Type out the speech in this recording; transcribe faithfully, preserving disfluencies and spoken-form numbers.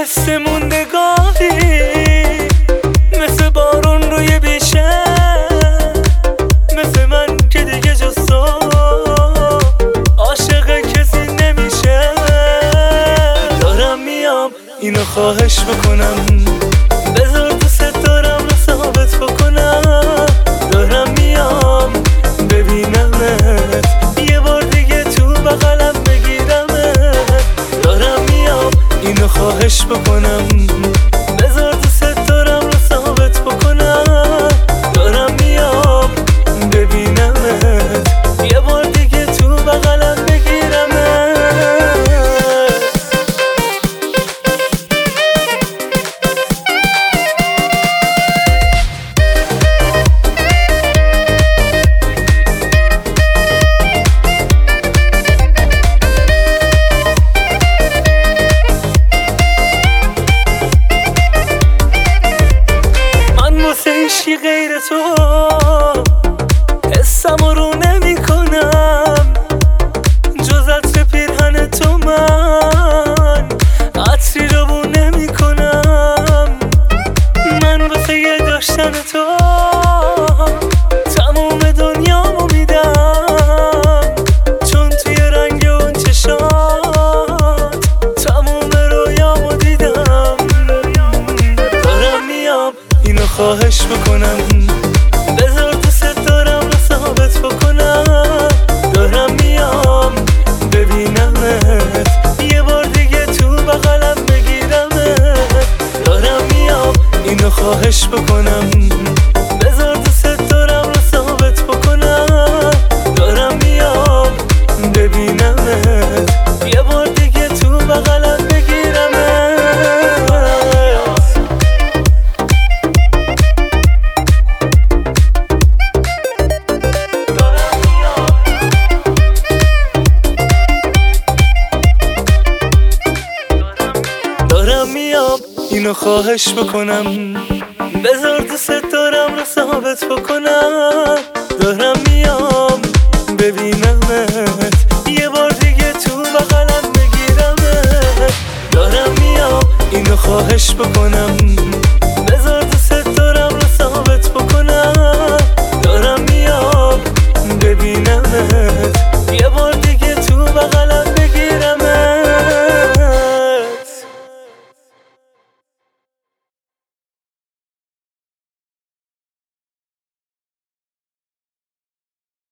مثل موندگاری، مثل بارون روی بیشه، مثل من که دیگه جز تو عاشق کسی نمیشه. دارم میام اینو خواهش بکنم، بذار دوست دارم رو ثابت بکنم. دارم میام ببینمت، یه بار دیگه تو بغلم بگیرمت. دارم میام اینو خواهش بکنم، بذار دوست دارم رو ثابت بکنم. دارم میام ببینمت، یه بار دیگه تو بغلم بگیرمت. هیچی غیر تو حسم رو نمی کنم، جز عطر پیرهن تو من عطری رو بو نمی کنم. من واسه یه داشتن تو تموم دنیامو میدم، چون توی رنگ اون چشات تموم رویامو دیدم. دارم میام اینو خواهش بکنم، بذار دوست دارم رو ثابت بکنم. دارم میام ببینمت، یه بار دیگه تو بغلم بگیرمت. دارم میام اینو خواهش بکنم، بذار دوست دارم رو ثابت بکنم. دارم میام ببینمت، یه بار دیگه تو بغلم بگیرمت. دارم میام اینو خواهش بکنم، بذار دوست دارم رو ثابت بکنم. دارم میام ببینمت، یه بار دیگه تو بغلم بگیرمت. دارم میام اینو خواهش بکنم،